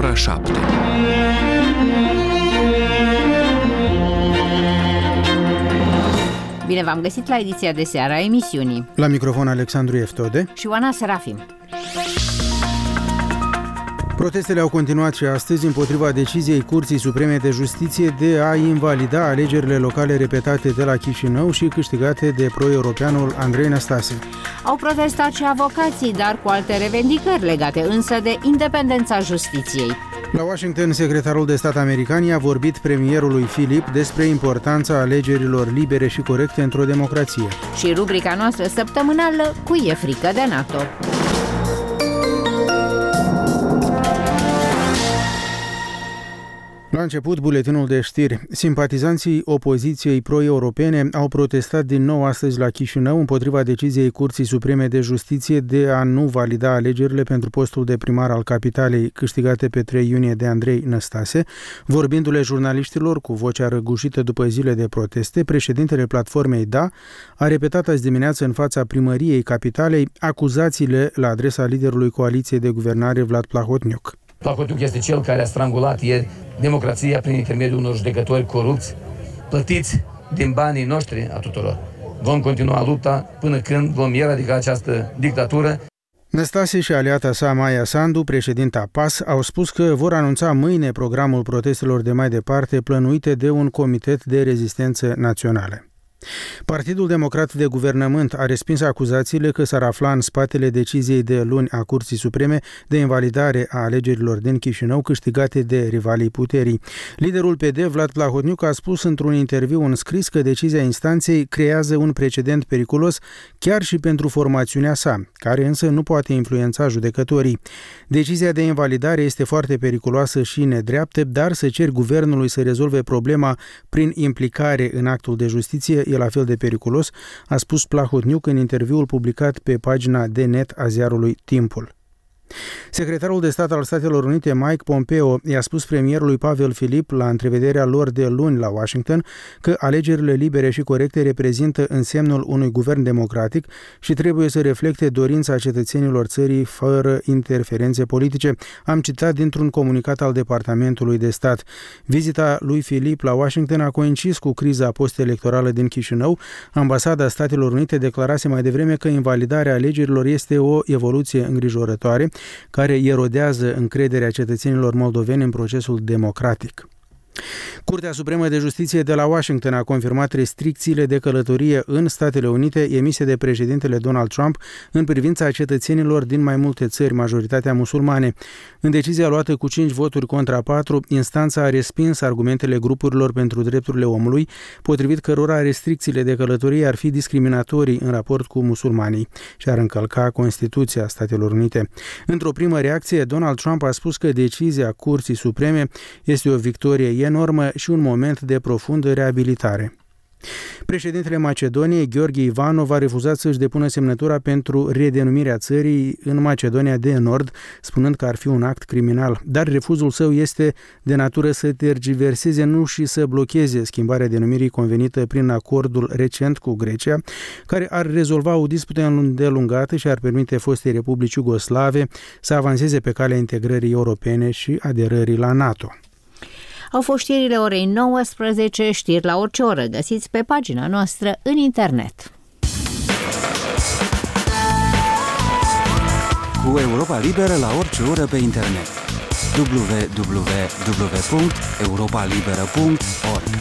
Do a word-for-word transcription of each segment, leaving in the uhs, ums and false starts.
ora șapte. Bine v-am găsit la ediția de seară a emisiunii. La microfon Alexandru Eftode și Oana Serafim. Protestele au continuat și astăzi împotriva deciziei Curții Supreme de Justiție de a invalida alegerile locale repetate de la Chișinău și câștigate de pro-europeanul Andrei Năstase. Au protestat și avocații, dar cu alte revendicări legate însă de independența justiției. La Washington, secretarul de stat american i-a vorbit premierului Philip despre importanța alegerilor libere și corecte într-o democrație. Și rubrica noastră săptămânală, Cui e frică de NATO? La început, buletinul de știri. Simpatizanții opoziției pro-europene au protestat din nou astăzi la Chișinău împotriva deciziei Curții Supreme de Justiție de a nu valida alegerile pentru postul de primar al capitalei câștigate pe trei iunie de Andrei Năstase. Vorbindu-le jurnaliștilor cu vocea răgușită după zile de proteste, președintele platformei D A a repetat azi dimineață în fața primăriei capitalei acuzațiile la adresa liderului coaliției de guvernare Vlad Plahotniuc. Plahotniuc este cel care a strangulat ieri democrația prin intermediul unor judecători corupți, plătiți din banii noștri a tuturor. Vom continua lupta până când vom eradica această dictatură. Năstase și aliata sa Maia Sandu, președinta P A S, au spus că vor anunța mâine programul protestelor de mai departe plănuite de un comitet de rezistență națională. Partidul Democrat de Guvernământ a respins acuzațiile că s-ar afla în spatele deciziei de luni a Curții Supreme de invalidare a alegerilor din Chișinău câștigate de rivalii puterii. Liderul P D, Vlad Plahotniuc, a spus într-un interviu înscris că decizia instanței creează un precedent periculos chiar și pentru formațiunea sa, care însă nu poate influența judecătorii. Decizia de invalidare este foarte periculoasă și nedreaptă, dar să cer guvernului să rezolve problema prin implicare în actul de justiție e la fel de periculos, a spus Plahotniuc în interviul publicat pe pagina de net a ziarului Timpul. Secretarul de stat al Statelor Unite, Mike Pompeo, i-a spus premierului Pavel Filip la întrevederea lor de luni la Washington că alegerile libere și corecte reprezintă însemnul unui guvern democratic și trebuie să reflecte dorința cetățenilor țării fără interferențe politice. Am citat dintr-un comunicat al Departamentului de Stat. Vizita lui Filip la Washington a coincis cu criza post-electorală din Chișinău. Ambasada Statelor Unite declarase mai devreme că invalidarea alegerilor este o evoluție îngrijorătoare care erodează încrederea cetățenilor moldoveni în procesul democratic. Curtea Supremă de Justiție de la Washington a confirmat restricțiile de călătorie în Statele Unite emise de președintele Donald Trump în privința cetățenilor din mai multe țări, majoritatea musulmane. În decizia luată cu cinci voturi contra patru, instanța a respins argumentele grupurilor pentru drepturile omului, potrivit cărora restricțiile de călătorie ar fi discriminatorii în raport cu musulmanii și ar încălca Constituția Statelor Unite. Într-o primă reacție, Donald Trump a spus că decizia Curții Supreme este o victorie enormă și un moment de profundă reabilitare. Președintele Macedoniei, Gheorghe Ivanov, a refuzat să-și depună semnătura pentru redenumirea țării în Macedonia de Nord, spunând că ar fi un act criminal. Dar refuzul său este de natură să tergiverseze, nu și să blocheze schimbarea denumirii convenită prin acordul recent cu Grecia, care ar rezolva o dispută îndelungată și ar permite fostei republici iugoslave să avanseze pe calea integrării europene și aderării la NATO. Au fost știrile orei nouăsprezece, știri la orice oră, găsiți pe pagina noastră în internet. Cu Europa Liberă la orice oră pe internet. w w w punct europa liberă punct org.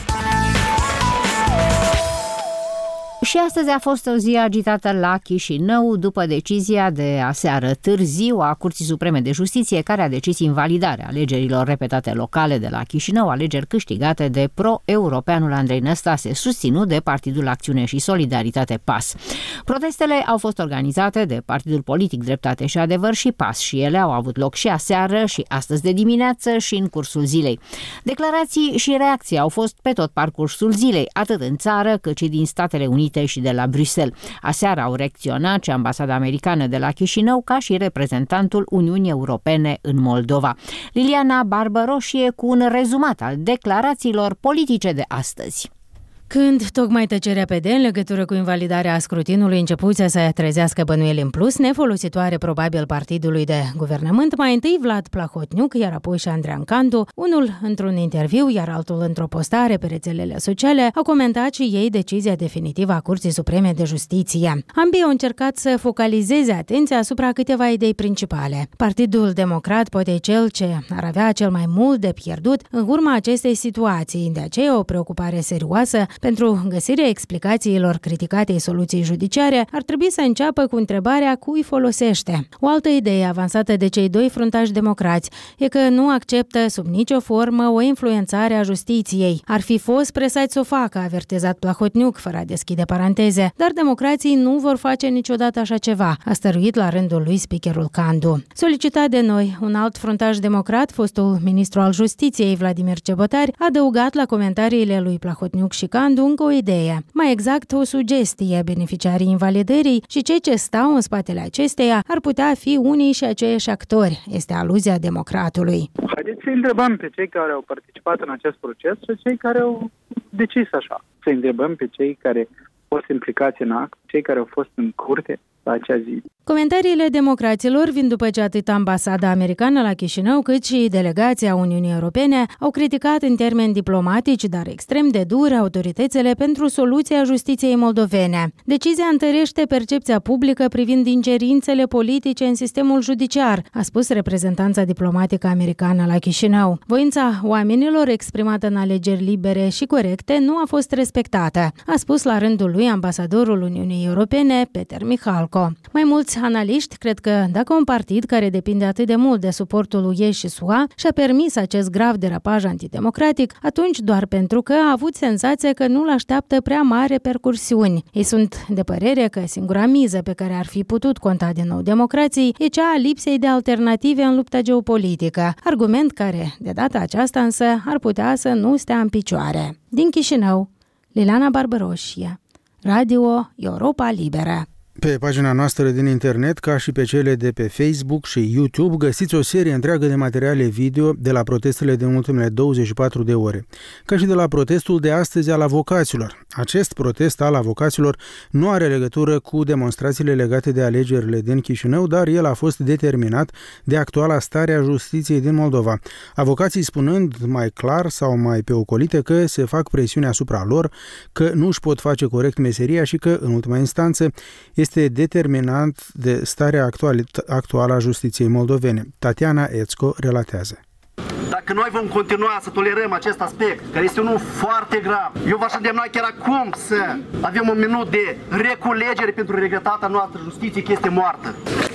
Și astăzi a fost o zi agitată la Chișinău după decizia de aseară târziu a Curții Supreme de Justiție, care a decis invalidarea alegerilor repetate locale de la Chișinău, alegeri câștigate de pro-europeanul Andrei Năstase, susținut de Partidul Acțiune și Solidaritate P A S. Protestele au fost organizate de Partidul Politic Dreptate și Adevăr și P A S și ele au avut loc și aseară și astăzi de dimineață și în cursul zilei. Declarații și reacții au fost pe tot parcursul zilei, atât în țară cât și din Statele Unite și de la Bruxelles. Aseară au reacționat și ambasada americană de la Chișinău, ca și reprezentantul Uniunii Europene în Moldova. Liliana Barbăroșie cu un rezumat al declarațiilor politice de astăzi. Când tocmai tăcerea P D în legătură cu invalidarea scrutinului începuse să trezească bănuieli în plus, nefolositoare probabil partidului de guvernământ, mai întâi Vlad Plahotniuc, iar apoi și Andrean Candu, unul într-un interviu, iar altul într-o postare pe rețelele sociale, au comentat și ei decizia definitivă a Curții Supreme de Justiție. Ambii au încercat să focalizeze atenția asupra câteva idei principale. Partidul Democrat poate cel ce ar avea cel mai mult de pierdut în urma acestei situații, de aceea o preocupare serioasă pentru găsirea explicațiilor criticatei soluției judiciare ar trebui să înceapă cu întrebarea cui folosește. O altă idee avansată de cei doi fruntași democrați e că nu acceptă sub nicio formă o influențare a justiției. Ar fi fost presați să o facă, a avertizat Plahotniuc, fără a deschide paranteze, dar democrații nu vor face niciodată așa ceva, a stăruit la rândul lui speakerul Candu. Solicitat de noi, un alt fruntaș democrat, fostul ministru al Justiției Vladimir Cebotari, a adăugat la comentariile lui Plahotniuc și Candu încă o idee, mai exact o sugestie. Beneficiarii invalidării și cei ce stau în spatele acesteia ar putea fi unii și aceiași actori, este aluzia democratului. Haideți să întrebăm pe cei care au participat în acest proces și cei care au decis așa. Să întrebăm pe cei care au fost implicați în act, cei care au fost în curte la acea zi. Comentariile democraților vin după ce atât ambasada americană la Chișinău, cât și delegația Uniunii Europene au criticat în termeni diplomatici, dar extrem de dur, autoritățile pentru soluția justiției moldovene. Decizia întărește percepția publică privind ingerințele politice în sistemul judiciar, a spus reprezentanța diplomatică americană la Chișinău. Voința oamenilor exprimată în alegeri libere și corecte nu a fost respectată, a spus la rândul lui ambasadorul Uniunii Europene, Peter Mihalko. Mai mulți analiști cred că dacă un partid care depinde atât de mult de suportul U E și S U A și-a permis acest grav derapaj antidemocratic, atunci doar pentru că a avut senzația că nu-l așteaptă prea mari repercursiuni. Ei sunt de părere că singura miză pe care ar fi putut conta din nou democrații e cea a lipsei de alternative în lupta geopolitică, argument care, de data aceasta însă, ar putea să nu stea în picioare. Din Chișinău, Liliana Barbaroșie, Radio Europa Liberă. Pe pagina noastră din internet, ca și pe cele de pe Facebook și YouTube, găsiți o serie întreagă de materiale video de la protestele din ultimele douăzeci și patru de ore, ca și de la protestul de astăzi al avocaților. Acest protest al avocaților nu are legătură cu demonstrațiile legate de alegerile din Chișinău, dar el a fost determinat de actuala stare a justiției din Moldova. Avocații spunând mai clar sau mai pe ocolite că se fac presiuni asupra lor, că nu își pot face corect meseria și că, în ultima instanță, este este determinant de starea actuală, actuală a justiției moldovene. Tatiana Ețco relatează. Dacă noi vom continua să tolerăm acest aspect, care este unul foarte grav, eu v-aș îndemna chiar acum să avem un minut de reculegere pentru regretata noastră justiție, că este moartă.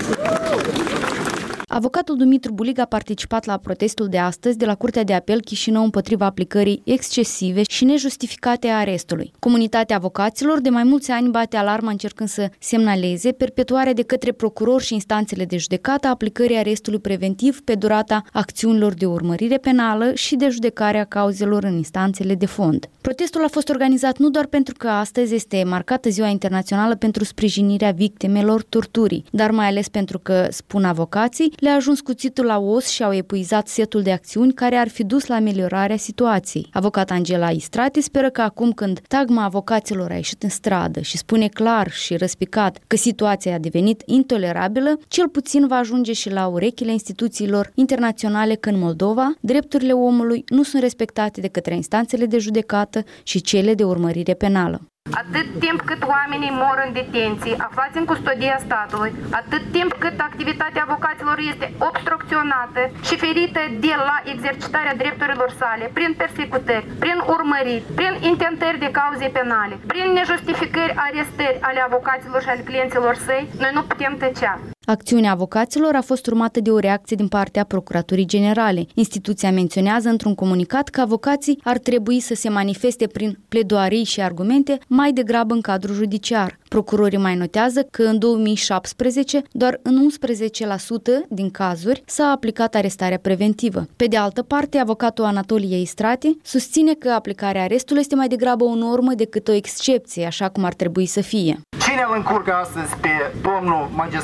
Avocatul Dumitru Bulig a participat la protestul de astăzi de la Curtea de Apel Chișinău împotriva aplicării excesive și nejustificate a arestului. Comunitatea avocaților de mai mulți ani bate alarma încercând să semnaleze perpetuarea de către procurori și instanțele de judecată a aplicării arestului preventiv pe durata acțiunilor de urmărire penală și de judecare a cauzelor în instanțele de fond. Protestul a fost organizat nu doar pentru că astăzi este marcată Ziua Internațională pentru sprijinirea victimelor torturii, dar mai ales pentru că, spun avocații, le-a ajuns cuțitul la os și au epuizat setul de acțiuni care ar fi dus la ameliorarea situației. Avocata Angela Istrati speră că acum când tagma avocaților a ieșit în stradă și spune clar și răspicat că situația a devenit intolerabilă, cel puțin va ajunge și la urechile instituțiilor internaționale că în Moldova drepturile omului nu sunt respectate de către instanțele de judecată și cele de urmărire penală. Atât timp cât oamenii mor în detenții, aflați în custodia statului, atât timp cât activitatea avocaților este obstrucționată și ferită de la exercitarea drepturilor sale, prin persecutări, prin urmăriri, prin intentări de cauze penale, prin nejustificări arestări ale avocaților și ale clienților săi, noi nu putem tăcea. Acțiunea avocaților a fost urmată de o reacție din partea Procuraturii Generale. Instituția menționează într-un comunicat că avocații ar trebui să se manifeste prin pledoarii și argumente mai degrabă în cadrul judiciar. Procurorii mai notează că în două mii șaptesprezece doar în unsprezece la sută din cazuri s-a aplicat arestarea preventivă. Pe de altă parte, avocatul Anatolie Istrati susține că aplicarea arestului este mai degrabă o normă decât o excepție, așa cum ar trebui să fie. Cine îl încurcă astăzi pe domnul magistrat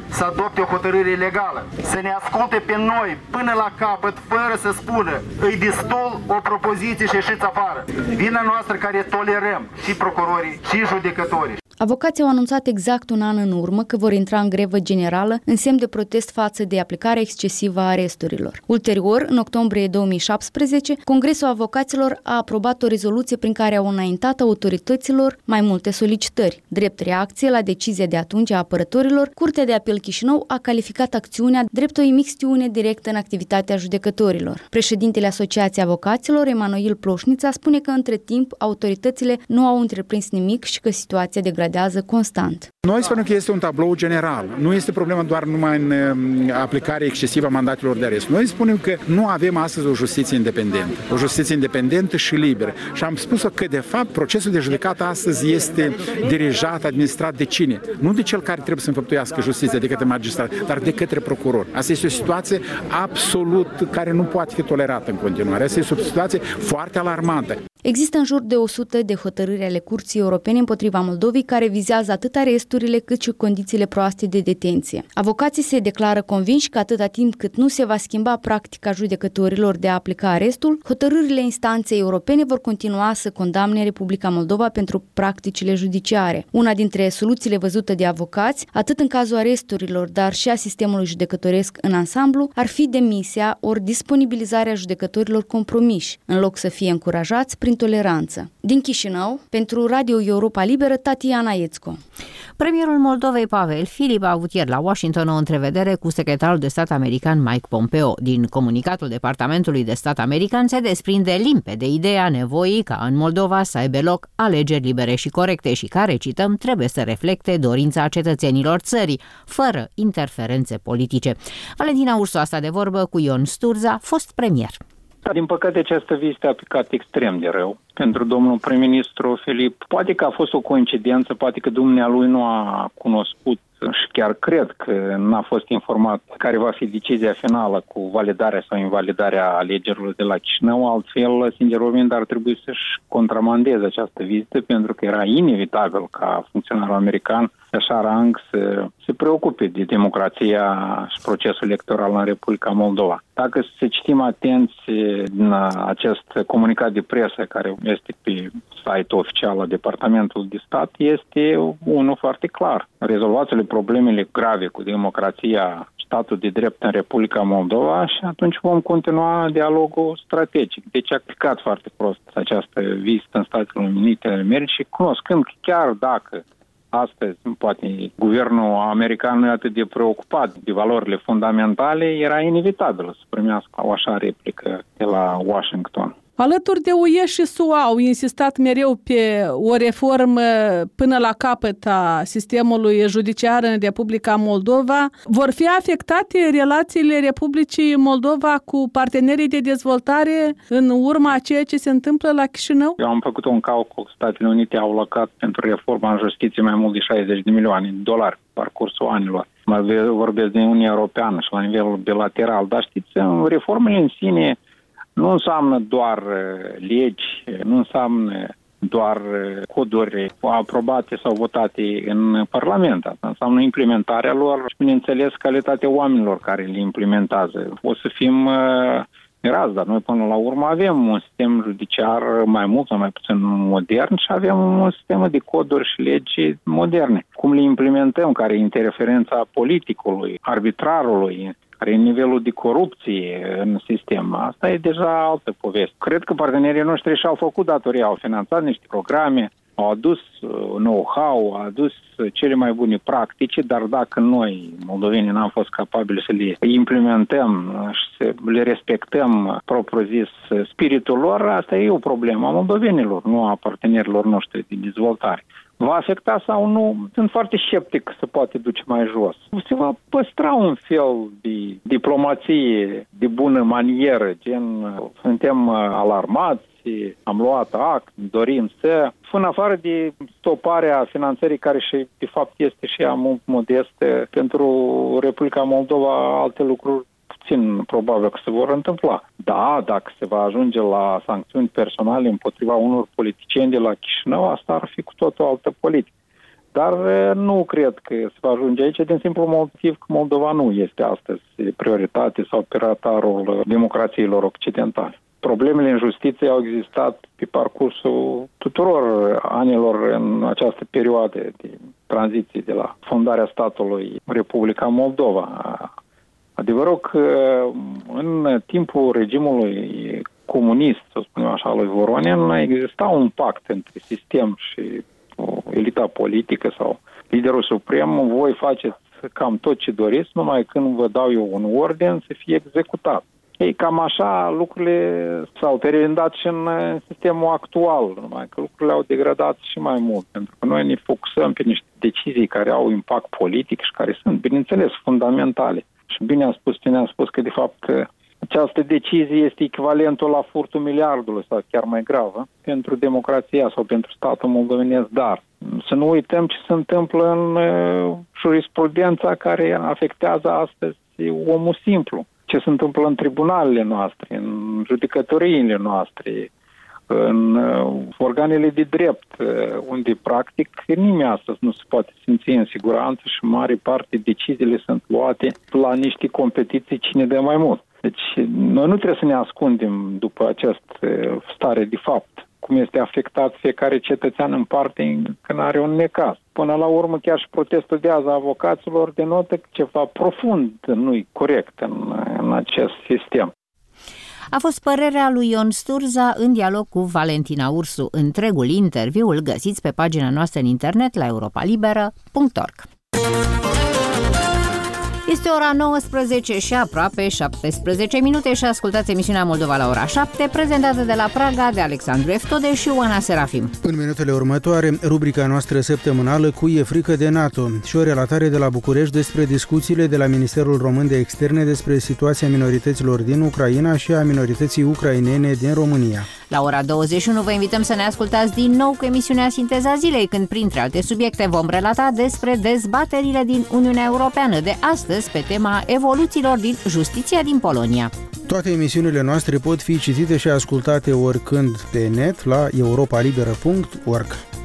să adopte o hotărâre legală, să ne asculte pe noi până la capăt, fără să spună îi destul o propoziție și ieșiți afară. Vina noastră care tolerăm și procurorii și judecătorii. Avocații au anunțat exact un an în urmă că vor intra în grevă generală în semn de protest față de aplicarea excesivă a aresturilor. Ulterior, în octombrie două mii șaptesprezece, Congresul Avocaților a aprobat o rezoluție prin care au înaintat autorităților mai multe solicitări. Drept reacție la decizia de atunci a apărătorilor, Curtea de Apel Chișinău a calificat acțiunea drept o imixtiune directă în activitatea judecătorilor. Președintele Asociației Avocaților, Emanuel Ploșnița, spune că între timp autoritățile nu au întreprins nimic și că situația degradează constant. Noi spunem că este un tablou general. Nu este problema doar numai în aplicarea excesivă a mandatelor de arest. Noi spunem că nu avem astăzi o justiție independentă. O justiție independentă și liberă. Și am spus că, de fapt, procesul de judecată astăzi este dirijat, administrat de cine? Nu de cel care trebuie să înfăptuiască justiția de către magistrat, dar de către procuror. Asta este o situație absolut care nu poate fi tolerată în continuare. Asta este o situație foarte alarmantă. Există în jur de o sută de hotărâri ale Curții Europene împotriva Moldovei care vizează atât aresturile cât și condițiile proaste de detenție. Avocații se declară convinși că atâta timp cât nu se va schimba practica judecătorilor de a aplica arestul, hotărârile instanței europene vor continua să condamne Republica Moldova pentru practicile judiciare. Una dintre soluțiile văzute de avocați, atât în cazul aresturilor, dar și a sistemului judecătoresc în ansamblu, ar fi demisia ori disponibilizarea judecătorilor compromiși, în loc să fie încurajați prin toleranță. Din Chișinău, pentru Radio Europa Liberă, Tatiana Iețco. Premierul Moldovei, Pavel Filip, a avut ieri la Washington o întrevedere cu secretarul de stat american Mike Pompeo. Din comunicatul Departamentului de Stat american se desprinde limpede ideea nevoii ca în Moldova să aibă loc alegeri libere și corecte și care, cităm, trebuie să reflecte dorința cetățenilor țării, fără interferențe politice. Valentina Ursu a stat de vorbă cu Ion Sturza, fost premier. Din păcate, această vizită a picat extrem de rău pentru domnul prim-ministru Filip. Poate că a fost o coincidență, poate că dumnealui nu a cunoscut și chiar cred că n-a fost informat care va fi decizia finală cu validarea sau invalidarea alegerilor de la Chișinău. Altfel, sincer vorbind, ar trebui să-și contramandeze această vizită, pentru că era inevitabil ca funcționarul american de așa rang să se preocupe de democrația și procesul electoral în Republica Moldova. Dacă să citim atenți în acest comunicat de presă care este pe site-ul oficial al Departamentului de Stat, este unul foarte clar. Rezolvați-le problemele grave cu democrația, statul de drept în Republica Moldova și atunci vom continua dialogul strategic. Deci a clicat foarte prost această vizită în Statele Unite ale Americii, cunoscând că chiar dacă astăzi, poate, guvernul american nu e atât de preocupat de valorile fundamentale, era inevitabil să primească o așa replică de la Washington. Alături de U E și S U A au insistat mereu pe o reformă până la capăt a sistemului judiciar în Republica Moldova. Vor fi afectate relațiile Republicii Moldova cu partenerii de dezvoltare în urma a ceea ce se întâmplă la Chișinău? Eu am făcut un calcul. Statele Unite au alocat pentru reforma în justiție mai mult de șaizeci de milioane de dolari pe parcursul anilor. Mă vorbesc de Uniunea Europeană și la nivel bilateral. Dar știți, reformele în sine nu înseamnă doar legi, nu înseamnă doar coduri aprobate sau votate în Parlament. Asta înseamnă implementarea lor și, bineînțeles, calitatea oamenilor care le implementează. O să fim mirați, dar noi până la urmă avem un sistem judiciar mai mult sau mai puțin modern și avem un sistem de coduri și legi moderne. Cum le implementăm, care e interferența politicului, arbitrarului, care e nivelul de corupție în sistem. Asta e deja altă poveste. Cred că partenerii noștri și-au făcut datoria, au finanțat niște programe, au adus know-how, au adus cele mai bune practici, dar dacă noi, moldovenii, n-am fost capabili să le implementăm și să le respectăm propriu-zis spiritul lor, asta e o problemă a moldovenilor, nu a partenerilor noștri de dezvoltare. Va afecta sau nu? Sunt foarte sceptic că se poate duce mai jos. Se va păstra un fel de diplomație de bună manieră, gen suntem alarmați, am luat act, dorim să, în afară de stoparea finanțării care și de fapt este și ea mult modestă pentru Republica Moldova, alte lucruri puțin probabil că se vor întâmpla. Da, dacă se va ajunge la sancțiuni personale împotriva unor politicieni de la Chișinău, asta ar fi cu totul altă politică. Dar nu cred că se va ajunge aici din simplu motiv că Moldova nu este astăzi prioritate sau piratarul democrațiilor occidentale. Problemele în justiție au existat pe parcursul tuturor anilor în această perioadă de tranziție de la fondarea statului Republica Moldova. Adevărul că în timpul regimului comunist, să spunem așa, lui Voronin, exista un pact între sistem și elita politică sau liderul suprem: voi faceți cam tot ce doriți, numai când vă dau eu un ordin să fie executat. Ei, cam așa lucrurile s-au perindat și în sistemul actual, numai că lucrurile au degradat și mai mult, pentru că noi ne focusăm pe niște decizii care au impact politic și care sunt, bineînțeles, fundamentale. Și bine a spus cine a spus că, de fapt, această decizie este echivalentul la furtul miliardului sau chiar mai gravă pentru democrația sau pentru statul moldovenesc. Dar să nu uităm ce se întâmplă în uh, jurisprudența care afectează astăzi omul simplu. Ce se întâmplă în tribunalele noastre, în judecătoriile noastre, în uh, organele de drept, uh, unde practic nimeni astăzi nu se poate simți în siguranță și în mare parte deciziile sunt luate la niște competiții cine dă mai mult. Deci noi nu trebuie să ne ascundem după această stare de fapt, cum este afectat fiecare cetățean în parte când are un necaz. Până la urmă, chiar și protestul de azi a avocaților denotă că ceva profund nu-i corect în, în acest sistem. A fost părerea lui Ion Sturza în dialog cu Valentina Ursu. Întregul interviu îl găsiți pe pagina noastră în internet la europa liberă punct org. Este ora nouăsprezece și aproape șaptesprezece minute și ascultați emisiunea Moldova la ora șapte, prezentată de la Praga de Alexandru Eftode și Oana Serafim. În minutele următoare, rubrica noastră săptămânală Cui e frică de NATO și o relatare de la București despre discuțiile de la Ministerul Român de Externe despre situația minorităților din Ucraina și a minorității ucrainene din România. La ora douăzeci și unu vă invităm să ne ascultați din nou cu emisiunea Sinteza Zilei, când, printre alte subiecte, vom relata despre dezbaterile din Uniunea Europeană de astăzi pe tema evoluțiilor din justiția din Polonia. Toate emisiunile noastre pot fi citite și ascultate oricând pe net la europa liberă punct org.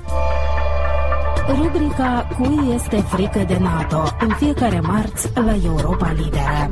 Rubrica Cui este frică de NATO, în fiecare marți la Europa Liberă.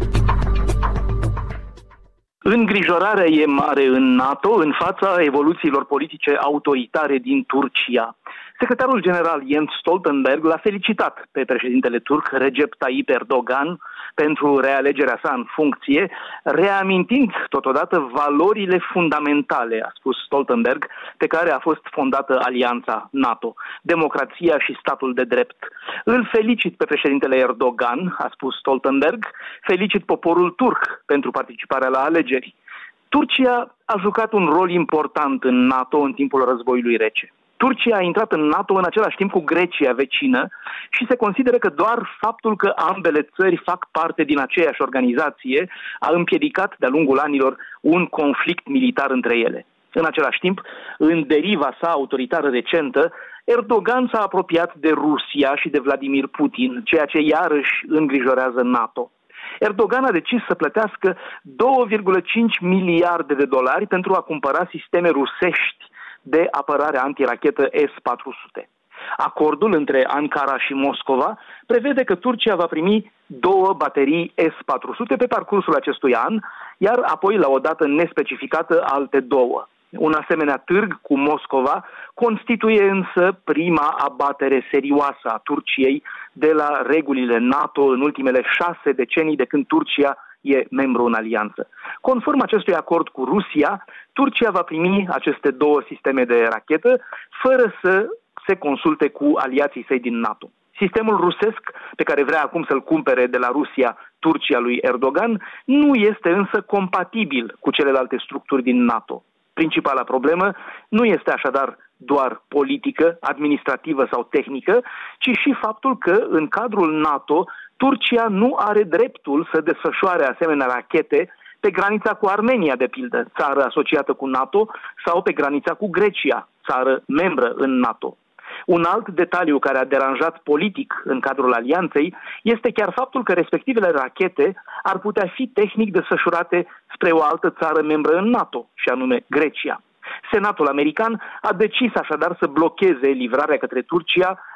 Îngrijorarea e mare în NATO în fața evoluțiilor politice autoritare din Turcia. Secretarul general Jens Stoltenberg l-a felicitat pe președintele turc Recep Tayyip Erdogan pentru realegerea sa în funcție, reamintind totodată valorile fundamentale, a spus Stoltenberg, pe care a fost fondată alianța NATO, democrația și statul de drept. Îl felicit pe președintele Erdogan, a spus Stoltenberg, felicit poporul turc pentru participarea la alegeri. Turcia a jucat un rol important în NATO în timpul războiului rece. Turcia a intrat în NATO în același timp cu Grecia vecină și se consideră că doar faptul că ambele țări fac parte din aceeași organizație a împiedicat de-a lungul anilor un conflict militar între ele. În același timp, în deriva sa autoritară recentă, Erdogan s-a apropiat de Rusia și de Vladimir Putin, ceea ce iarăși îngrijorează NATO. Erdogan a decis să plătească două virgulă cinci miliarde de dolari pentru a cumpăra sisteme rusești de apărare antirachetă S patru sute. Acordul între Ankara și Moscova prevede că Turcia va primi două baterii S patru sute pe parcursul acestui an, iar apoi, la o dată nespecificată, alte două. Un asemenea târg cu Moscova constituie însă prima abatere serioasă a Turciei de la regulile NATO în ultimele șase decenii de când Turcia e membru în alianță. Conform acestui acord cu Rusia, Turcia va primi aceste două sisteme de rachetă fără să se consulte cu aliații săi din NATO. Sistemul rusesc, pe care vrea acum să-l cumpere de la Rusia Turcia lui Erdogan, nu este însă compatibil cu celelalte structuri din NATO. Principala problemă nu este așadar doar politică, administrativă sau tehnică, ci și faptul că în cadrul NATO Turcia nu are dreptul să desfășoare asemenea rachete pe granița cu Armenia, de pildă, țară asociată cu NATO, sau pe granița cu Grecia, țară membră în NATO. Un alt detaliu care a deranjat politic în cadrul alianței este chiar faptul că respectivele rachete ar putea fi tehnic desfășurate spre o altă țară membră în NATO, și anume Grecia. Senatul american a decis așadar să blocheze livrarea către Turcia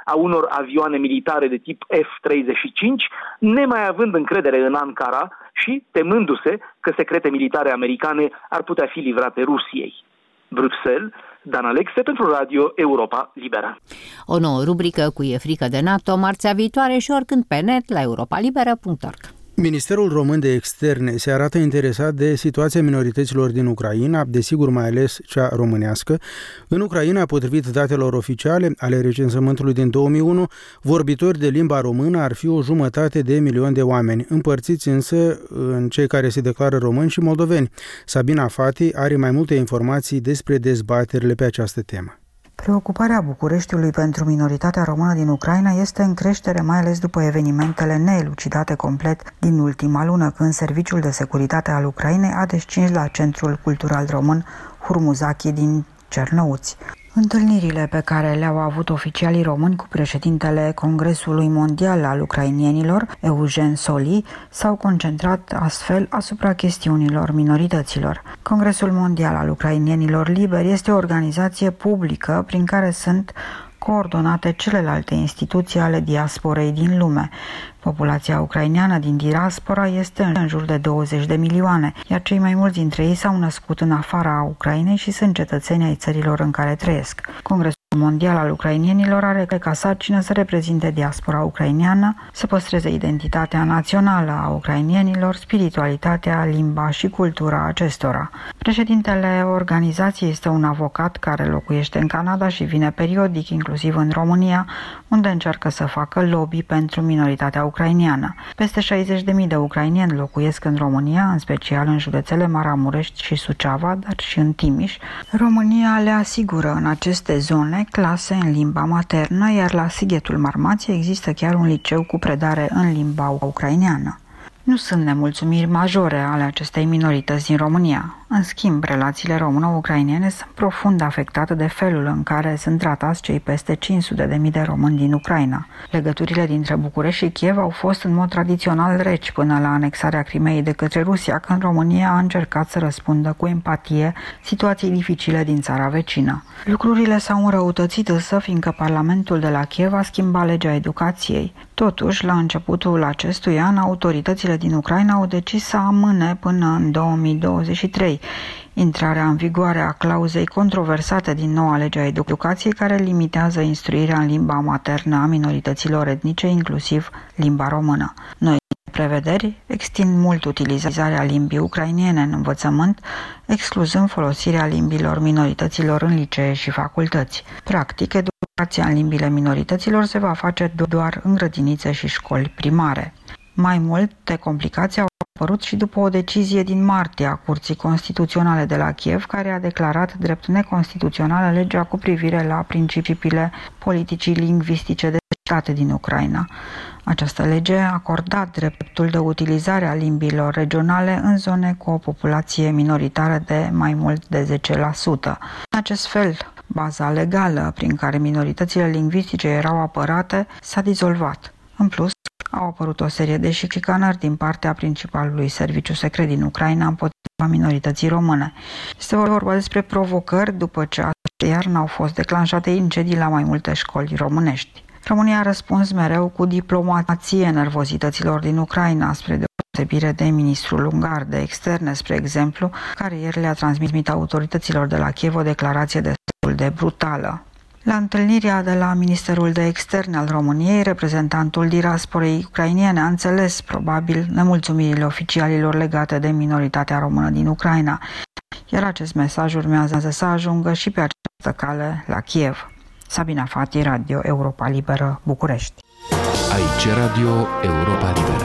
a unor avioane militare de tip F treizeci și cinci, nemai având încredere în Ankara și temându-se că secrete militare americane ar putea fi livrate Rusiei. Bruxelles, Dan Alexe pentru Radio Europa Liberă. O nouă rubrică cu E frică de NATO marțea viitoare și oricând pe net la europa liberă punct org. Ministerul Român de Externe se arată interesat de situația minorităților din Ucraina, desigur mai ales cea românească. În Ucraina, potrivit datelor oficiale ale recensământului din două mii unu, vorbitori de limba română ar fi o jumătate de milion de oameni, împărțiți însă în cei care se declară români și moldoveni. Sabina Fati are mai multe informații despre dezbaterile pe această temă. Preocuparea Bucureștiului pentru minoritatea română din Ucraina este în creștere, mai ales după evenimentele neelucidate complet din ultima lună, când Serviciul de Securitate al Ucrainei a descins la Centrul Cultural Român Hurmuzaki din Cernăuți. Întâlnirile pe care le-au avut oficialii români cu președintele Congresului Mondial al Ucrainienilor, Eugen Soli, s-au concentrat astfel asupra chestiunilor minorităților. Congresul Mondial al Ucrainienilor Liberi este o organizație publică prin care sunt coordonate celelalte instituții ale diasporei din lume. Populația ucraineană din diaspora este în jur de douăzeci de milioane, iar cei mai mulți dintre ei s-au născut în afara Ucrainei și sunt cetățeni ai țărilor în care trăiesc. Congresul Mondial al Ucrainienilor are ca sarcină să reprezinte diaspora ucraineană, să păstreze identitatea națională a ucrainienilor, spiritualitatea, limba și cultura acestora. Președintele organizației este un avocat care locuiește în Canada și vine periodic, inclusiv în România, unde încearcă să facă lobby pentru minoritatea ucraineană. Peste șaizeci de mii de ucrainieni locuiesc în România, în special în județele Maramureș și Suceava, dar și în Timiș. România le asigură în aceste zone clase în limba maternă, iar la Sighetul Marmației există chiar un liceu cu predare în limba ucraineană. Nu sunt nemulțumiri majore ale acestei minorități din România. În schimb, relațiile româno-ucrainene sunt profund afectate de felul în care sunt tratați cei peste cinci sute de mii de români din Ucraina. Legăturile dintre București și Kiev au fost în mod tradițional reci până la anexarea Crimeei de către Rusia, când România a încercat să răspundă cu empatie situației dificile din țara vecină. Lucrurile s-au înrăutățit însă, fiindcă Parlamentul de la Kiev a schimbat legea educației. Totuși, la începutul acestui an, autoritățile din Ucraina au decis să amâne până în două mii douăzeci și trei intrarea în vigoare a clauzei controversate din noua lege a educației, care limitează instruirea în limba maternă a minorităților etnice, inclusiv limba română. Noi prevederi extind mult utilizarea limbii ucrainene în învățământ, excluzând folosirea limbilor minorităților în licee și facultăți. Practic, educația în limbile minorităților se va face doar în grădinițe și școli primare. Mai multe complicații au apărut și după o decizie din martie a Curții Constituționale de la Kiev, care a declarat drept neconstituțională legea cu privire la principiile politicii lingvistice de state din Ucraina. Această lege a acordat dreptul de utilizare a limbilor regionale în zone cu o populație minoritară de mai mult de zece la sută. În acest fel, baza legală prin care minoritățile lingvistice erau apărate s-a dizolvat. În plus, au apărut o serie de șicanări din partea principalului serviciu secret din Ucraina împotriva minorității române. Este vorba despre provocări după ce astă iarnă au fost declanșate incendii la mai multe școli românești. România a răspuns mereu cu diplomație nervozităților din Ucraina, spre deosebire de ministrul ungar de externe, spre exemplu, care ieri le-a transmis autorităților de la Kiev o declarație destul de brutală. La întâlnirea de la Ministerul de Externe al României, reprezentantul diasporei ucrainene a înțeles probabil nemulțumirile oficialilor legate de minoritatea română din Ucraina, iar acest mesaj urmează să ajungă și pe această cale la Kiev. Sabina Fati, Radio Europa Liberă, București. Aici Radio Europa Liberă.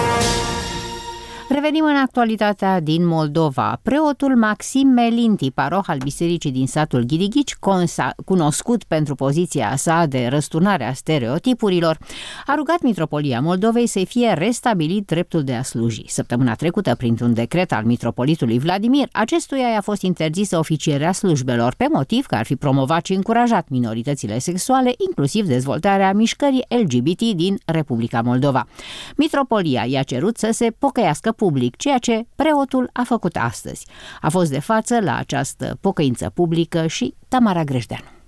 Revenim în actualitatea din Moldova. Preotul Maxim Melinti, paroh al bisericii din satul Ghidighici, cunoscut pentru poziția sa de răsturnare a stereotipurilor, a rugat Mitropolia Moldovei să fie restabilit dreptul de a sluji. Săptămâna trecută, printr-un decret al mitropolitului Vladimir, acestuia i-a fost interzisă oficierea slujbelor, pe motiv că ar fi promovat și încurajat minoritățile sexuale, inclusiv dezvoltarea mișcării L G B T din Republica Moldova. Mitropolia i-a cerut să se pocăiască public, ceea ce preotul a făcut astăzi. A fost de față la această pocăință publică și Tamara Grejdeanu.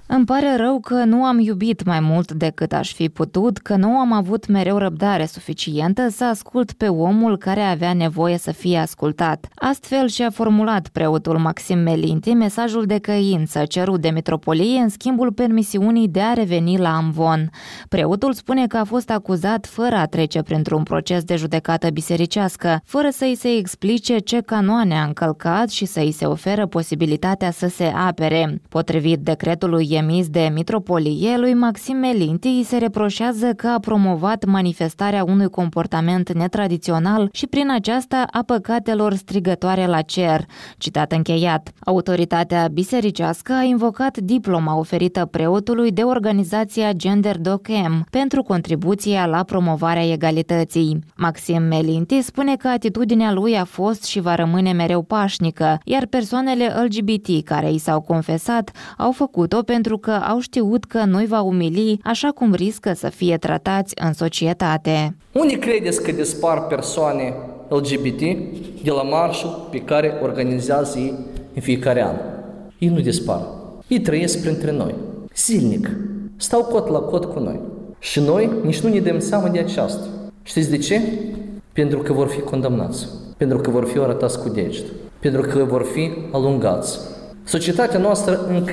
Îmi pare rău că nu am iubit mai mult decât aș fi putut, că nu am avut mereu răbdare suficientă să ascult pe omul care avea nevoie să fie ascultat. Astfel și-a formulat preotul Maxim Melinti mesajul de căință cerut de mitropolie în schimbul permisiunii de a reveni la amvon. Preotul spune că a fost acuzat fără a trece printr-un proces de judecată bisericească, fără să îi se explice ce canoane a încălcat și să îi se oferă posibilitatea să se apere. Potrivit decretului emis de mitropolie, lui Maxim Melinti îi se reproșează că a promovat manifestarea unui comportament netradițional și prin aceasta a păcatelor strigătoare la cer. Citat încheiat. Autoritatea bisericească a invocat diploma oferită preotului de organizația Gender Docem pentru contribuția la promovarea egalității. Maxim Melinti spune că atitudinea lui a fost și va rămâne mereu pașnică, iar persoanele L G B T care i s-au confesat au făcut-o pentru că au știut că nu-i va umili, așa cum riscă să fie tratați în societate. Unii credeți că dispar persoane L G B T de la marșul pe care organizează ei în fiecare an. Ei nu dispar. Ei trăiesc printre noi. Zilnic. Stau cot la cot cu noi. Și noi nici nu ne dăm seama de aceasta. Știți de ce? Pentru că vor fi condamnați. Pentru că vor fi arătați cu degetul. Pentru că vor fi alungați. Societatea noastră încă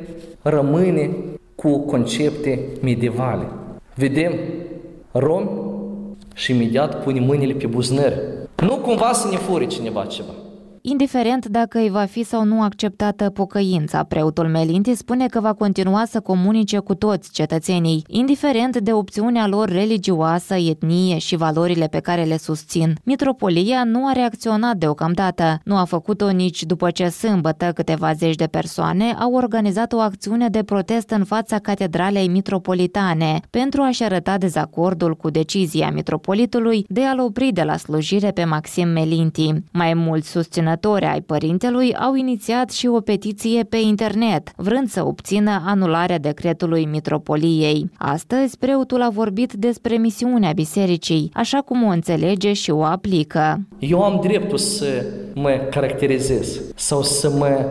rămâne cu concepte medievale. Vedem romi și imediat punem mâinile pe buzunări. Nu cumva să ne fure cineva ceva. Indiferent dacă îi va fi sau nu acceptată pocăința, preotul Melinti spune că va continua să comunice cu toți cetățenii, indiferent de opțiunea lor religioasă, etnie și valorile pe care le susțin. Mitropolia nu a reacționat deocamdată, nu a făcut-o nici după ce sâmbătă câteva zeci de persoane au organizat o acțiune de protest în fața catedralei mitropolitane pentru a-și arăta dezacordul cu decizia mitropolitului de a-l opri de la slujire pe Maxim Melinti. Mai mulți susținători ai părintelui au inițiat și o petiție pe internet, vrând să obțină anularea decretului mitropoliei. Astăzi, preotul a vorbit despre misiunea bisericii, așa cum o înțelege și o aplică. Eu am dreptul să mă caracterizez sau să mă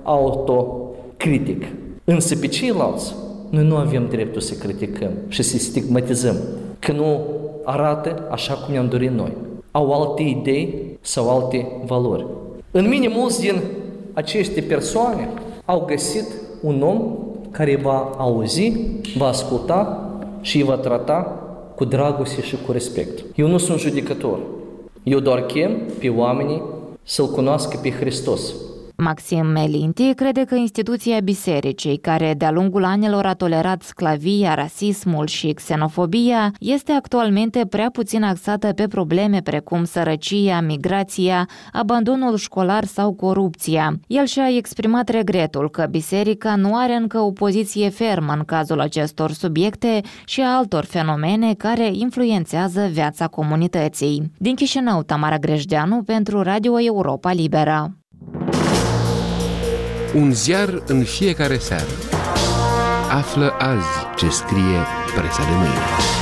autocritic. Însă pe ceilalți, noi nu avem dreptul să criticăm și să stigmatizăm, că nu arată așa cum ne-am dorit noi. Au alte idei sau alte valori. În mine, mulți din aceste persoane au găsit un om care va auzi, va asculta și îi va trata cu dragoste și cu respect. Eu nu sunt judecător. Eu doar chem pe oamenii să-L cunoască pe Hristos. Maxim Melinti crede că instituția bisericii, care de-a lungul anilor a tolerat sclavia, rasismul și xenofobia, este actualmente prea puțin axată pe probleme precum sărăcia, migrația, abandonul școlar sau corupția. El și-a exprimat regretul că biserica nu are încă o poziție fermă în cazul acestor subiecte și a altor fenomene care influențează viața comunității. Din Chișinău, Tamara Grejdeanu pentru Radio Europa Liberă. Un ziar în fiecare seară. Află azi ce scrie presa de mâine.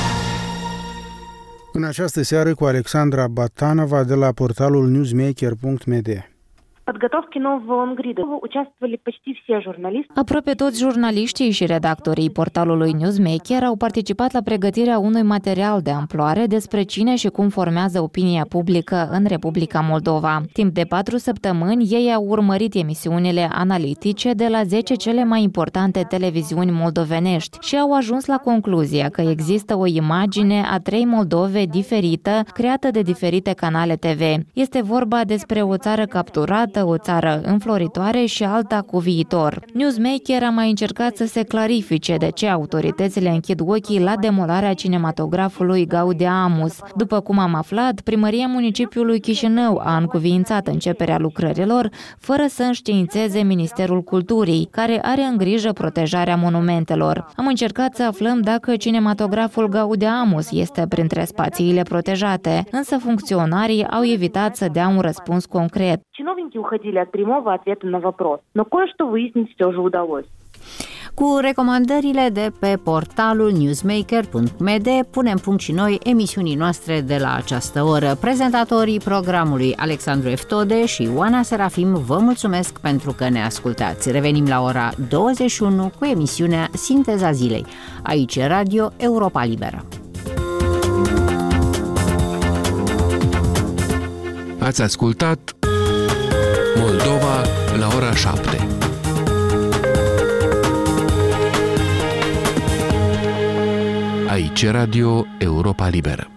În această seară cu Alexandra Batanova de la portalul newsmaker punct m d. Подготовке нового лонгрида участвовали почти все журналисты. Aproape toți jurnaliștii și redactorii portalului Newsmaker au participat la pregătirea unui material de amploare despre cine și cum formează opinia publică în Republica Moldova. Timp de patru săptămâni, ei au urmărit emisiunile analitice de la zece cele mai importante televiziuni moldovenești și au ajuns la concluzia că există o imagine a trei Moldove diferită, creată de diferite canale T V. Este vorba despre o țară capturată, o țară înfloritoare și alta cu viitor. Newsmaker a mai încercat să se clarifice de ce autoritățile închid ochii la demolarea cinematografului Gaudeamus. După cum am aflat, primăria municipiului Chișinău a încuviințat începerea lucrărilor fără să înștiințeze Ministerul Culturii, care are în grijă protejarea monumentelor. Am încercat să aflăm dacă cinematograful Gaudeamus este printre spațiile protejate, însă funcționarii au evitat să dea un răspuns concret. Чиновники уходили от прямого ответа на вопрос, но кое-что выяснить все же удалось. Cu recomandările de pe portalul newsmaker punct m d punem punct și noi emisiunii noastre de la această oră. Prezentatorii programului Alexandru Eftode și Oana Serafim vă mulțumesc pentru că ne ascultați. Revenim la ora douăzeci și unu cu emisiunea Sinteza Zilei. Aici e Radio Europa Liberă. Ați ascultat Moldova la ora șapte. Aici Radio Europa Liberă.